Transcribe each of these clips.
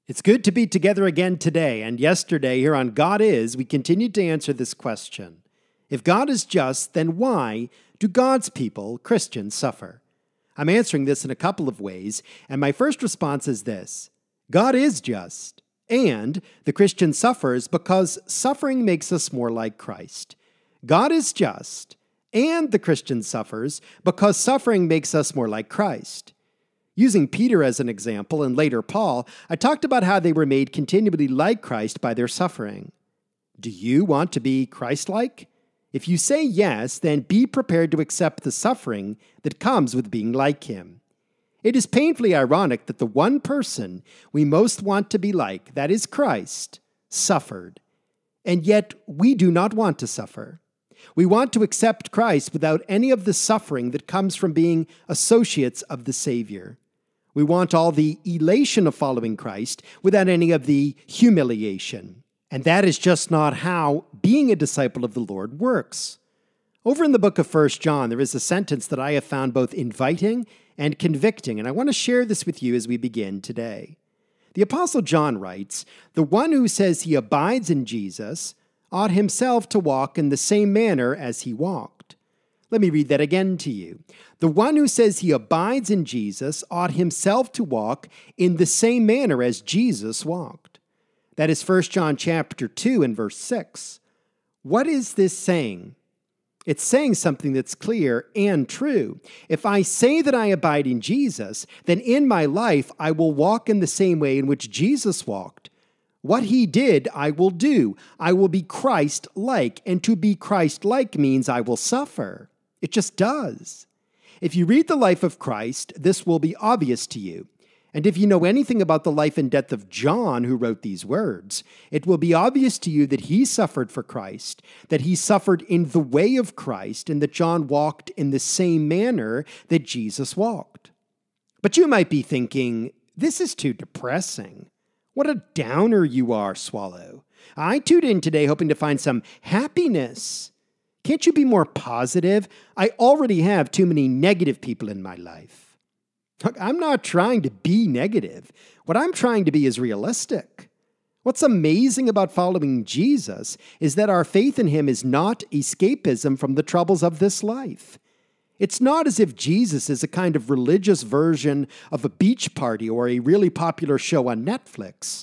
It's good to be together again today, and yesterday here on God Is, we continued to answer this question. If God is just, then why do God's people, Christians, suffer? I'm answering this in a couple of ways, and my first response is this. God is just, and the Christian suffers because suffering makes us more like Christ. God is just, and the Christian suffers because suffering makes us more like Christ. Using Peter as an example, and later Paul, I talked about how they were made continually like Christ by their suffering. Do you want to be Christ-like? If you say yes, then be prepared to accept the suffering that comes with being like him. It is painfully ironic that the one person we most want to be like, that is Christ, suffered. And yet we do not want to suffer. We want to accept Christ without any of the suffering that comes from being associates of the Savior. We want all the elation of following Christ without any of the humiliation. And that is just not how being a disciple of the Lord works. Over in the book of 1 John, there is a sentence that I have found both inviting and convicting, and I want to share this with you as we begin today. The Apostle John writes, "The one who says he abides in Jesus ought himself to walk in the same manner as he walked." Let me read that again to you. The one who says he abides in Jesus ought himself to walk in the same manner as Jesus walked. That is 1 John chapter 2 and verse 6. What is this saying? It's saying something that's clear and true. If I say that I abide in Jesus, then in my life I will walk in the same way in which Jesus walked. What he did, I will do. I will be Christ-like, and to be Christ-like means I will suffer. It just does. If you read the life of Christ, this will be obvious to you. And if you know anything about the life and death of John, who wrote these words, it will be obvious to you that he suffered for Christ, that he suffered in the way of Christ, and that John walked in the same manner that Jesus walked. But you might be thinking, this is too depressing. What a downer you are, Swallow. I tuned in today hoping to find some happiness. Can't you be more positive? I already have too many negative people in my life. Look, I'm not trying to be negative. What I'm trying to be is realistic. What's amazing about following Jesus is that our faith in him is not escapism from the troubles of this life. It's not as if Jesus is a kind of religious version of a beach party or a really popular show on Netflix.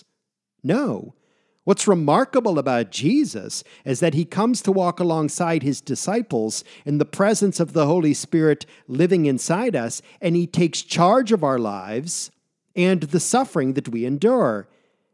No. What's remarkable about Jesus is that he comes to walk alongside his disciples in the presence of the Holy Spirit living inside us, and he takes charge of our lives and the suffering that we endure.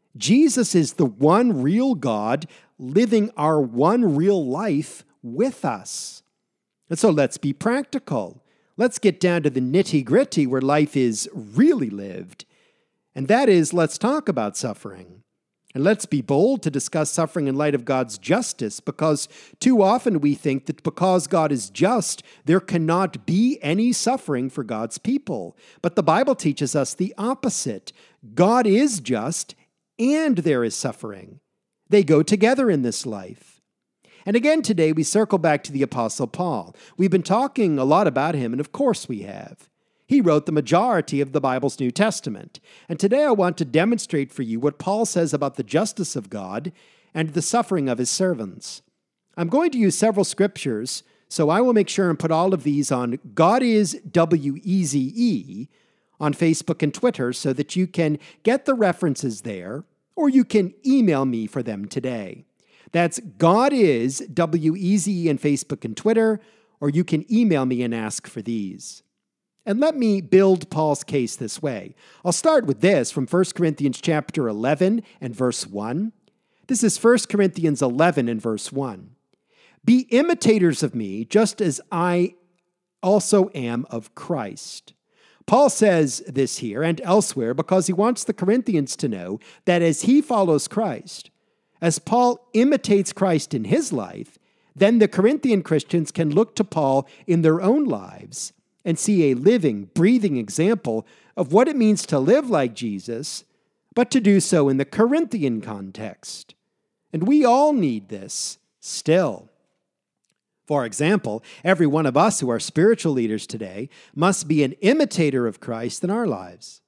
Jesus is the one real God living our one real life with us. And so let's be practical. Let's get down to the nitty-gritty where life is really lived. And that is, let's talk about suffering. And let's be bold to discuss suffering in light of God's justice, because too often we think that because God is just, there cannot be any suffering for God's people. But the Bible teaches us the opposite. God is just, and there is suffering. They go together in this life. And again today, we circle back to the Apostle Paul. We've been talking a lot about him, and of course we have. He wrote the majority of the Bible's New Testament. And today I want to demonstrate for you what Paul says about the justice of God and the suffering of his servants. I'm going to use several scriptures, so I will make sure and put all of these on God Is WEZE on Facebook and Twitter so that you can get the references there, or you can email me for them today. That's God Is WEZE on Facebook and Twitter, or you can email me and ask for these. And let me build Paul's case this way. I'll start with this from 1 Corinthians chapter 11 and verse 1. This is 1 Corinthians 11 and verse 1. Be imitators of me, just as I also am of Christ. Paul says this here and elsewhere because he wants the Corinthians to know that as he follows Christ, as Paul imitates Christ in his life, then the Corinthian Christians can look to Paul in their own lives and see a living, breathing example of what it means to live like Jesus, but to do so in the Corinthian context. And we all need this still. For example, every one of us who are spiritual leaders today must be an imitator of Christ in our lives.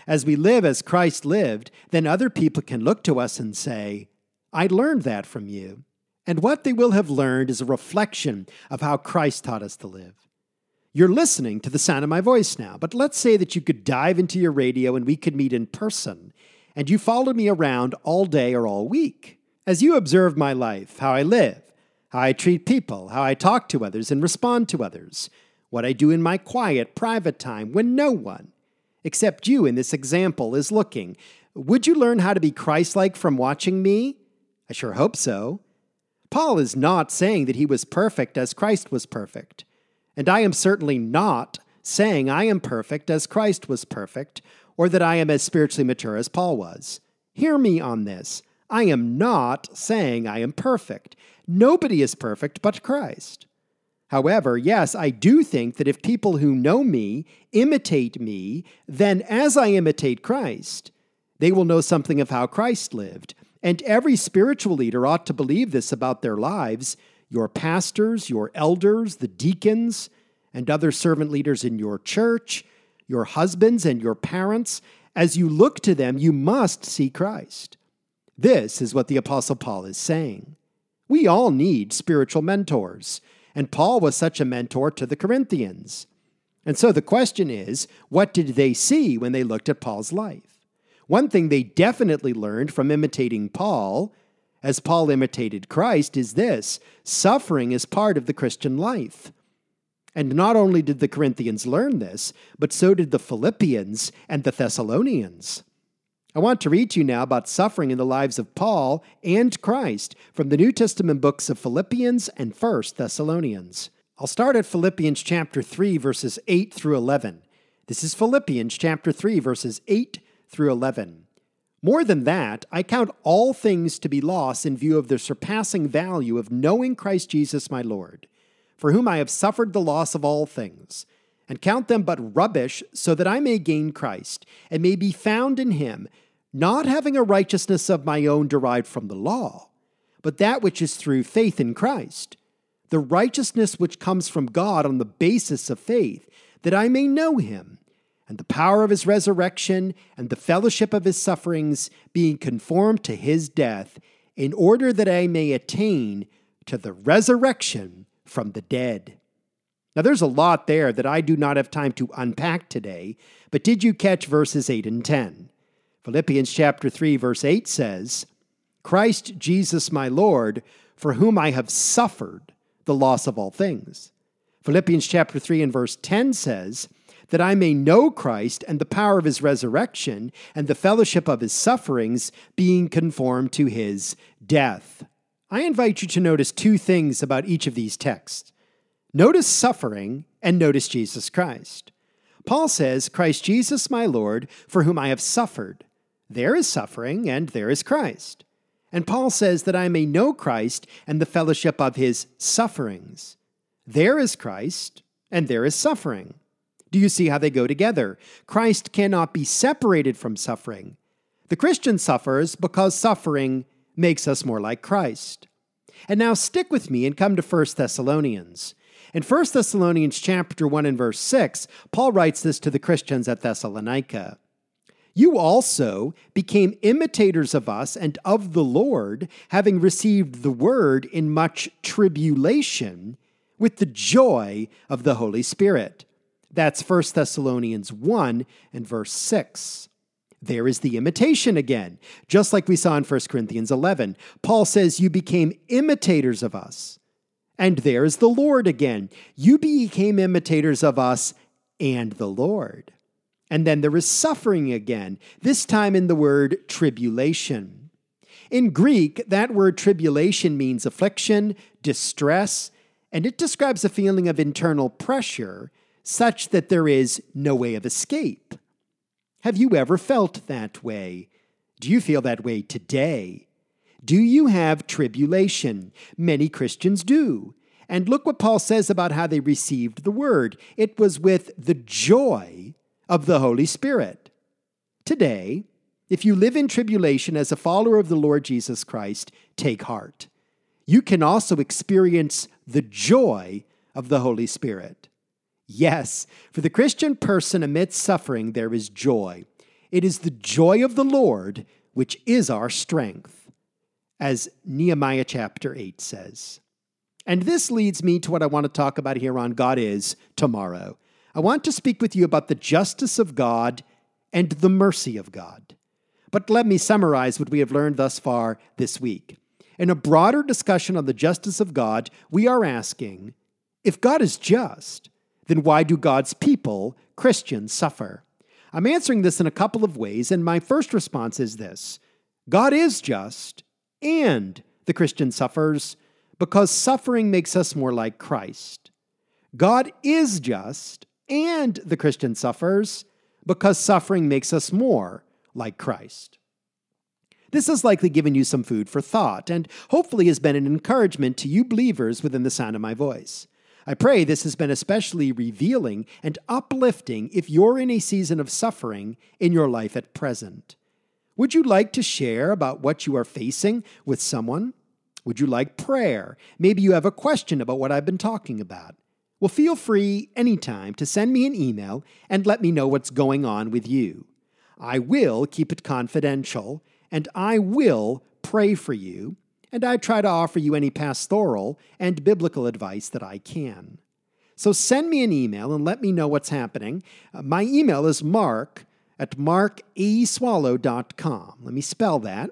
As we live as Christ lived, then other people can look to us and say, I learned that from you. And what they will have learned is a reflection of how Christ taught us to live. You're listening to the sound of my voice now, but let's say that you could dive into your radio and we could meet in person, and you followed me around all day or all week. As you observe my life, how I live, how I treat people, how I talk to others and respond to others, what I do in my quiet, private time when no one, except you in this example, is looking, would you learn how to be Christ-like from watching me? I sure hope so. Paul is not saying that he was perfect as Christ was perfect. And I am certainly not saying I am perfect as Christ was perfect, or that I am as spiritually mature as Paul was. Hear me on this. I am not saying I am perfect. Nobody is perfect but Christ. However, yes, I do think that if people who know me imitate me, then as I imitate Christ, they will know something of how Christ lived. And every spiritual leader ought to believe this about their lives. Your pastors, your elders, the deacons, and other servant leaders in your church, your husbands and your parents, as you look to them, you must see Christ. This is what the Apostle Paul is saying. We all need spiritual mentors, and Paul was such a mentor to the Corinthians. And so the question is, what did they see when they looked at Paul's life? One thing they definitely learned from imitating Paul, as Paul imitated Christ, is this: suffering is part of the Christian life. And not only did the Corinthians learn this, but so did the Philippians and the Thessalonians. I want to read to you now about suffering in the lives of Paul and Christ from the New Testament books of Philippians and 1 Thessalonians. I'll start at Philippians chapter 3, verses 8 through 11. This is Philippians chapter 3, verses 8 through 11. More than that, I count all things to be loss in view of the surpassing value of knowing Christ Jesus my Lord, for whom I have suffered the loss of all things, and count them but rubbish, so that I may gain Christ, and may be found in him, not having a righteousness of my own derived from the law, but that which is through faith in Christ, the righteousness which comes from God on the basis of faith, that I may know him, and the power of his resurrection, and the fellowship of his sufferings, being conformed to his death, in order that I may attain to the resurrection from the dead. Now there's a lot there that I do not have time to unpack today, but did you catch verses 8 and 10? Philippians chapter 3, verse 8 says, Christ Jesus my Lord, for whom I have suffered the loss of all things. Philippians chapter 3 and verse 10 says, that I may know Christ and the power of his resurrection and the fellowship of his sufferings, being conformed to his death. I invite you to notice two things about each of these texts. Notice suffering and notice Jesus Christ. Paul says, Christ Jesus my Lord, for whom I have suffered. There is suffering and there is Christ. And Paul says that I may know Christ and the fellowship of his sufferings. There is Christ and there is suffering. Do you see how they go together? Christ cannot be separated from suffering. The Christian suffers because suffering makes us more like Christ. And now stick with me and come to 1 Thessalonians. In 1 Thessalonians chapter 1 and verse 6, Paul writes this to the Christians at Thessalonica. You also became imitators of us and of the Lord, having received the word in much tribulation with the joy of the Holy Spirit. That's 1 Thessalonians 1 and verse 6. There is the imitation again. Just like we saw in 1 Corinthians 11. Paul says, you became imitators of us. And there is the Lord again. You became imitators of us and the Lord. And then there is suffering again, this time in the word tribulation. In Greek, that word tribulation means affliction, distress, and it describes a feeling of internal pressure such that there is no way of escape. Have you ever felt that way? Do you feel that way today? Do you have tribulation? Many Christians do. And look what Paul says about how they received the word. It was with the joy of the Holy Spirit. Today, if you live in tribulation as a follower of the Lord Jesus Christ, take heart. You can also experience the joy of the Holy Spirit. Yes, for the Christian person amidst suffering, there is joy. It is the joy of the Lord which is our strength, as Nehemiah chapter 8 says. And this leads me to what I want to talk about here on God Is tomorrow. I want to speak with you about the justice of God and the mercy of God. But let me summarize what we have learned thus far this week. In a broader discussion on the justice of God, we are asking, if God is just, then why do God's people, Christians, suffer? I'm answering this in a couple of ways, and my first response is this. God is just, and the Christian suffers because suffering makes us more like Christ. God is just, and the Christian suffers because suffering makes us more like Christ. This has likely given you some food for thought, and hopefully has been an encouragement to you believers within the sound of my voice. I pray this has been especially revealing and uplifting if you're in a season of suffering in your life at present. Would you like to share about what you are facing with someone? Would you like prayer? Maybe you have a question about what I've been talking about. Well, feel free anytime to send me an email and let me know what's going on with you. I will keep it confidential, and I will pray for you, and I try to offer you any pastoral and biblical advice that I can. So send me an email and let me know what's happening. My email is mark@markaswallow.com. Let me spell that.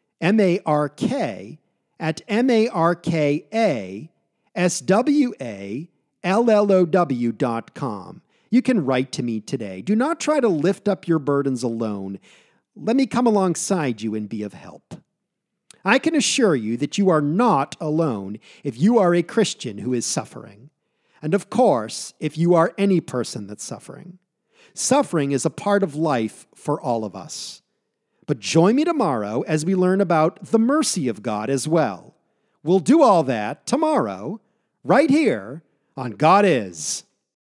mark@markaswallow.com. You can write to me today. Do not try to lift up your burdens alone. Let me come alongside you and be of help. I can assure you that you are not alone if you are a Christian who is suffering. And of course, if you are any person that's suffering. Suffering is a part of life for all of us. But join me tomorrow as we learn about the mercy of God as well. We'll do all that tomorrow, right here on God Is.